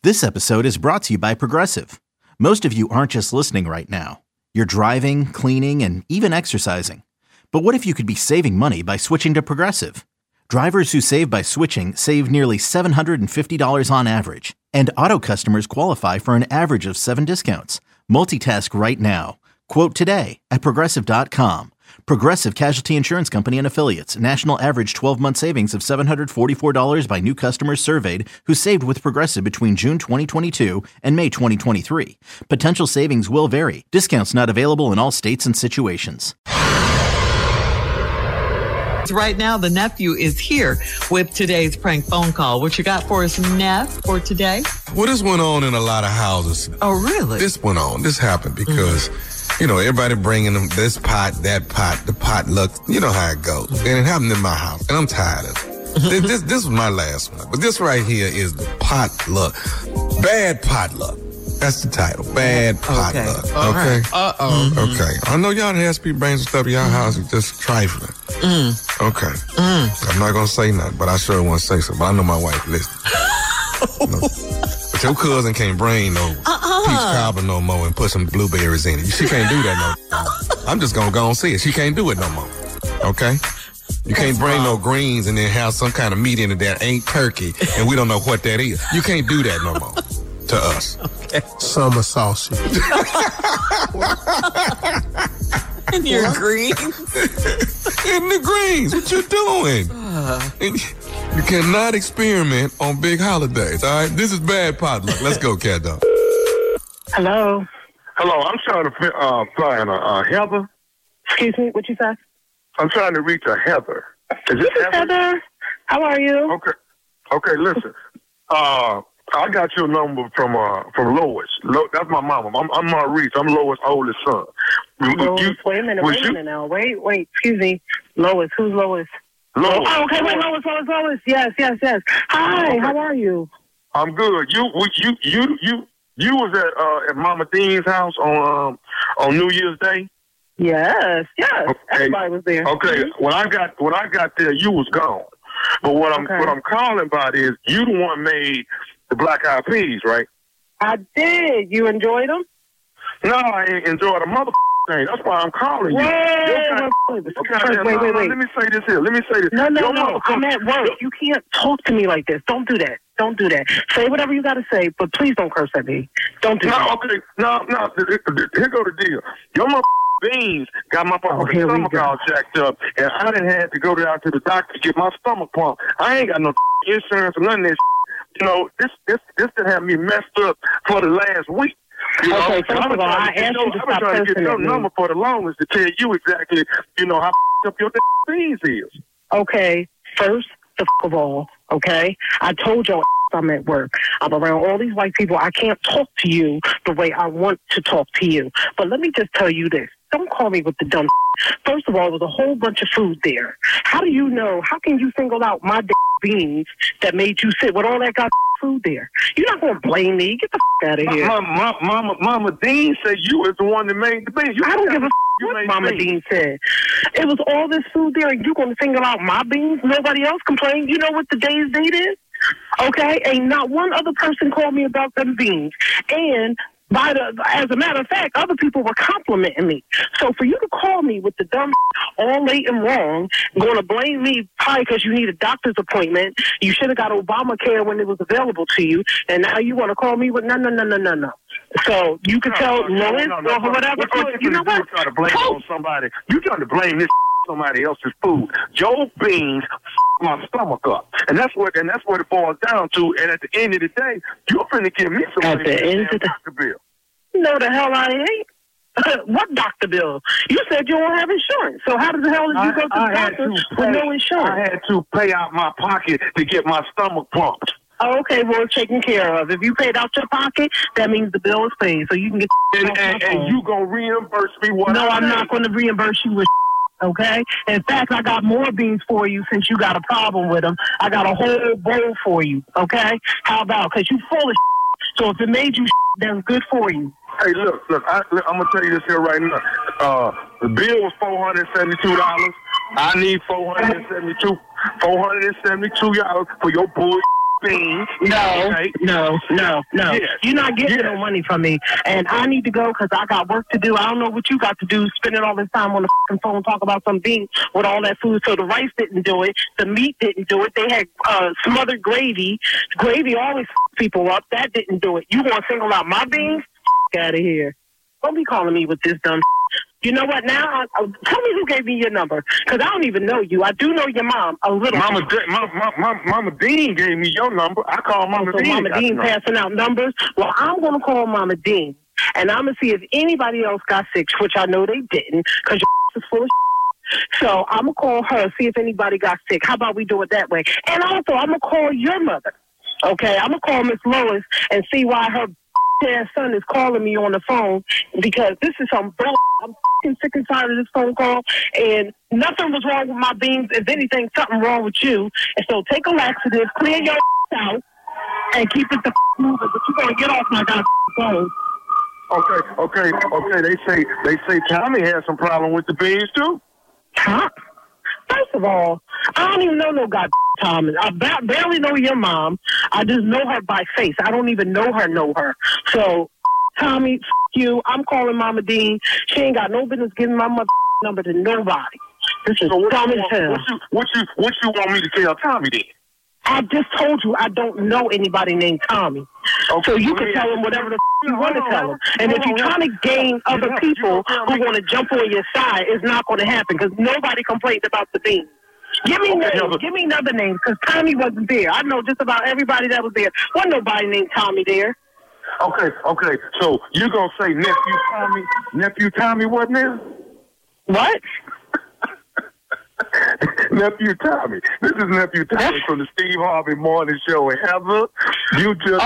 This episode is brought to you by Progressive. Most of you aren't just listening right now. You're driving, cleaning, and even exercising. But what if you could be saving money by switching to Progressive? Drivers who save by switching save nearly $750 on average. And auto customers qualify for an average of 7 discounts. Multitask right now. Quote today at Progressive.com. Progressive Casualty Insurance Company and Affiliates. National average 12-month savings of $744 by new customers surveyed who saved with Progressive between June 2022 and May 2023. Potential savings will vary. Discounts not available in all states and situations. Right now, the nephew is here with today's prank phone call. What you got for us, Neff, for today? Well, this went on in a lot of houses. Oh, really? This went on. This happened because, you know, everybody bringing them this pot, that pot, the potluck. You know how it goes. And it happened in my house, and I'm tired of it. This was my last one. But this right here is the potluck. Bad potluck. That's the title. Bad potluck. Okay? Right. Uh-oh. Okay. I know y'all has people bring some stuff to y'all house and just trifling. Okay. I'm not going to say nothing, but I sure want to say something. But I know my wife listens. But your cousin can't bring no peach cobbler no more and put some blueberries in it. She can't do that no more. I'm just going to go and say it. She can't do it no more. Okay? You can't bring no greens and then have some kind of meat in it that ain't turkey, and we don't know what that is. You can't do that no more to us. Okay. Summer sausage. And your greens. In the greens. What you doing? You cannot experiment on big holidays, all right? This is bad potluck. Let's go, cat dog. Hello. Hello, I'm trying to find Heather. Excuse me, what you say? I'm trying to reach a Heather. Is this Heather? How are you? Okay, listen. I got your number from Lois. That's my mama. I'm Maurice. I'm Lois' oldest son. Lois, wait a minute now. Wait, excuse me. Lois, who's Lois? Lois. Oh, okay, wait, Lois. Yes. Hi, okay. How are you? I'm good. You was at Mama Dean's house on New Year's Day? Yes. Okay. Everybody was there. Okay. When I got there, you was gone. But what I'm calling about is you the one made the Black Eyed Peas, right? I did. You enjoyed them? No, I ain't enjoyed a mother thing. That's why I'm calling you. Wait. Let me say this here. No. I'm at work. You can't talk to me like this. Don't do that. Say whatever you got to say, but please don't curse at me. Don't do that. Okay. No. Here go the deal. Your mother beans got my stomach all jacked up, and I done had to go down to the doctor to get my stomach pumped. I ain't got no insurance or none of this. You know, this done have me messed up for the last week. You know? Okay, first of all, I asked you to stop trying to get your number for the longest to tell you exactly, you know, how up your beans is. Okay, first of all, okay, I told your I'm at work. I'm around all these white people. I can't talk to you the way I want to talk to you. But let me just tell you this. Don't call me with the dumb. First of all, there was a whole bunch of food there. How do you know? How can you single out my beans that made you sit with all that food there? You're not going to blame me. Get the out of here. Mama Dean said you was the one that made the beans. I don't give a what Mama Dean said. It was all this food there, and you're going to single out my beans? Nobody else complained. You know what today's date is? Okay? Ain't not one other person called me about them beans. And as a matter of fact, other people were complimenting me. So for you to call me with the dumb all late and wrong, going to blame me probably because you need a doctor's appointment, you should have got Obamacare when it was available to you, and now you want to call me with no. So you can tell Lois or whatever. You know what? You trying to blame on somebody. You trying to blame this somebody else's food. Joe beans my stomach up, and that's what it boils down to. And at the end of the day, you're finna give me some money for the doctor bill. No, the hell I ain't. What doctor bill? You said you don't have insurance. So how the hell did you go to the doctor with no insurance? I had to pay out my pocket to get my stomach pumped. Oh, okay, well, it's taken care of. If you paid out your pocket, that means the bill is paid. So you can get and you gonna reimburse me what? No, I'm not going to reimburse you with. Okay? In fact, I got more beans for you since you got a problem with them. I got a whole bowl for you. Okay? How about? Because you full of so if it made you that's good for you. Hey, look, I'm going to tell you this here right now. The bill was $472. I need $472 for your bull bean. No. Yes. You're not getting no money from me. And I need to go because I got work to do. I don't know what you got to do, spending all this time on the phone talking about some beans with all that food. So the rice didn't do it. The meat didn't do it. They had smothered gravy. Gravy always people up. That didn't do it. You want to single out my beans? Out of here. Don't be calling me with this dumb. You know what? Now, tell me who gave me your number, because I don't even know you. I do know your mom a little. Mama Dean gave me your number. I called Mama Dean. Mama Dean passing out numbers. Well, I'm going to call Mama Dean, and I'm going to see if anybody else got sick, which I know they didn't, because your is full of So I'm going to call her, see if anybody got sick. How about we do it that way? And also, I'm going to call your mother, okay? I'm going to call Miss Lois and see why her son is calling me on the phone, because this is some bull. I'm sick and tired of this phone call, and nothing was wrong with my beans. If anything, something wrong with you. And so take a laxative, clear your out, and keep it the moving. But you're gonna get off my goddamn phone. Okay. They say Tommy has some problem with the beans too. Huh? First of all, I don't even know no goddamn Tommy. I barely know your mom. I just know her by face. I don't even know her. So, Tommy, you. I'm calling Mama Dean. She ain't got no business giving my mother number to nobody. This is Tommy Town. What you want me to tell Tommy then? I just told you I don't know anybody named Tommy. Okay, so you can tell him whatever the you want to tell him. And if you're trying to gain other people who want to jump on your side, it's not going to happen, because nobody complained about the beans. Give me names. Give me another name, because Tommy wasn't there. I know just about everybody that was there. Wasn't nobody named Tommy there. Okay. So you're going to say Nephew Tommy wasn't there? What? Nephew Tommy. This is Nephew Tommy from the Steve Harvey Morning Show. And Heather, you just...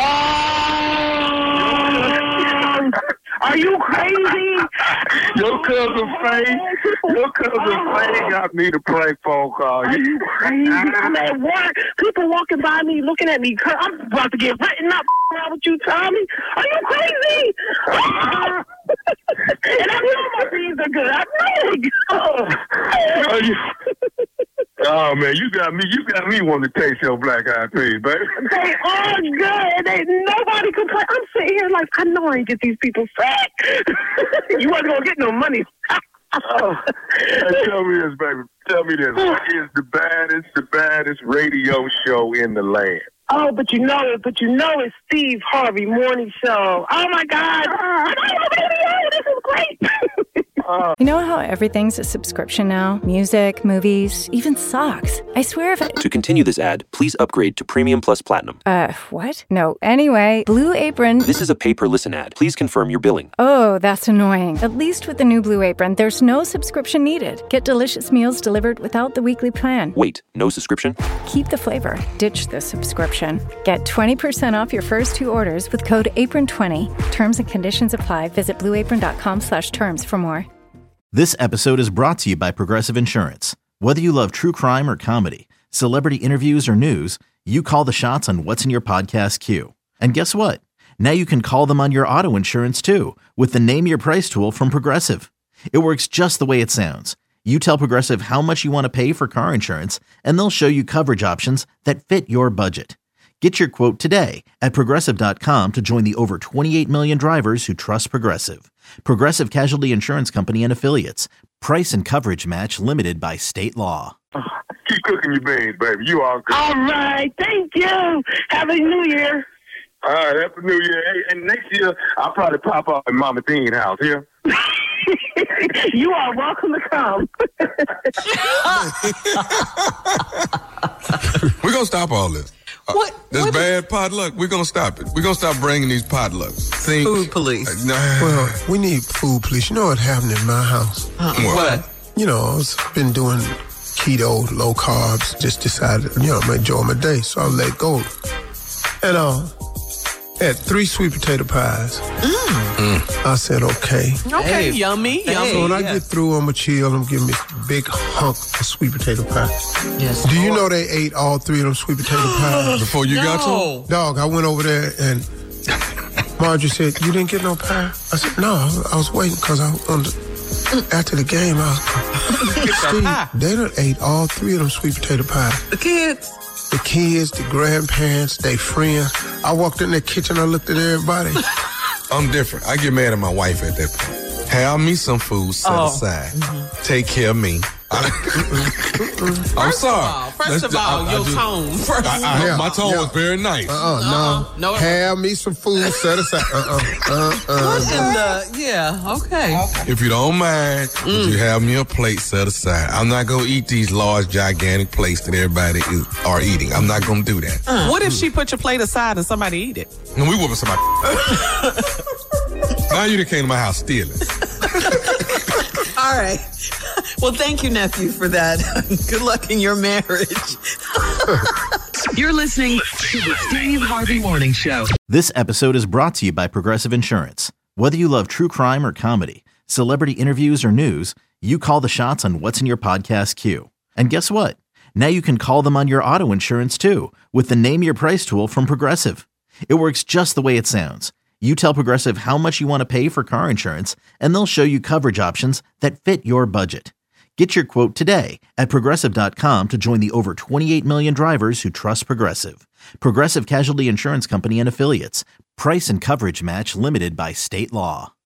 Are you crazy? Your cousin Faye got me to prank phone call. Are you crazy? I'm at work. People walking by me, looking at me. I'm about to get written up around with you, Tommy. Are you crazy? And I know my beans are good. I know. Oh man, you got me wanting to taste your black eyed peas, baby. They are good. Nobody complain. I'm sitting here like, I know I ain't get these people fat. You wasn't gonna get no money. Hey, tell me this, baby. Tell me this. What is the baddest radio show in the land? Oh, but you know it's Steve Harvey Morning Show. Oh my God. This is great. You know how everything's a subscription now? Music, movies, even socks. I swear if To continue this ad, please upgrade to Premium Plus Platinum. What? No. Anyway, Blue Apron... This is a pay-per-listen ad. Please confirm your billing. Oh, that's annoying. At least with the new Blue Apron, there's no subscription needed. Get delicious meals delivered without the weekly plan. Wait, no subscription? Keep the flavor. Ditch the subscription. Get 20% off your first 2 orders with code APRON20. Terms and conditions apply. Visit blueapron.com/terms for more. This episode is brought to you by Progressive Insurance. Whether you love true crime or comedy, celebrity interviews or news, you call the shots on what's in your podcast queue. And guess what? Now you can call them on your auto insurance too, with the Name Your Price tool from Progressive. It works just the way it sounds. You tell Progressive how much you want to pay for car insurance, and they'll show you coverage options that fit your budget. Get your quote today at Progressive.com to join the over 28 million drivers who trust Progressive. Progressive Casualty Insurance Company and Affiliates. Price and coverage match limited by state law. Keep cooking your beans, baby. You all good. All right. Thank you. Happy New Year. All right. Happy New Year. Hey, and next year, I'll probably pop up in Mama Dean's house here. You are welcome to come. We're going to stop all this. This bad potluck, we're going to stop it. We're going to stop bringing these potlucks. Food police. Well, we need food police. You know what happened in my house? What? You know, I've been doing keto, low carbs. Just decided, I'm going to enjoy my day. So I let go. And had 3 sweet potato pies. I said, okay. Okay, yummy. So when I get through, I'm going to chill. I'm giving me a big hunk of sweet potato pie. Yes. Do you know they ate all 3 of them sweet potato pies? Before you got to? Dog, I went over there and Marjorie said, you didn't get no pie? I said, no, I was waiting because after the game, Steve, they done ate all 3 of them sweet potato pies. The kids. the kids, the grandparents, they friends. I walked in the kitchen, I looked at everybody. I'm different. I get mad at my wife at that point. Have me some food set aside. Take care of me. I'm sorry. First of all, your tone. My tone was very nice. No. Have me some food set aside. Okay. If you don't mind, would you have me a plate set aside? I'm not going to eat these large, gigantic plates that everybody are eating. I'm not going to do that. What if she put your plate aside and somebody eat it? And we whooping somebody. Now you done came to my house stealing. All right. Well, thank you, nephew, for that. Good luck in your marriage. You're listening to the Steve Harvey Morning Show. This episode is brought to you by Progressive Insurance. Whether you love true crime or comedy, celebrity interviews or news, you call the shots on what's in your podcast queue. And guess what? Now you can call them on your auto insurance too with the Name Your Price tool from Progressive. It works just the way it sounds. You tell Progressive how much you want to pay for car insurance, and they'll show you coverage options that fit your budget. Get your quote today at Progressive.com to join the over 28 million drivers who trust Progressive. Progressive Casualty Insurance Company and Affiliates. Price and coverage match limited by state law.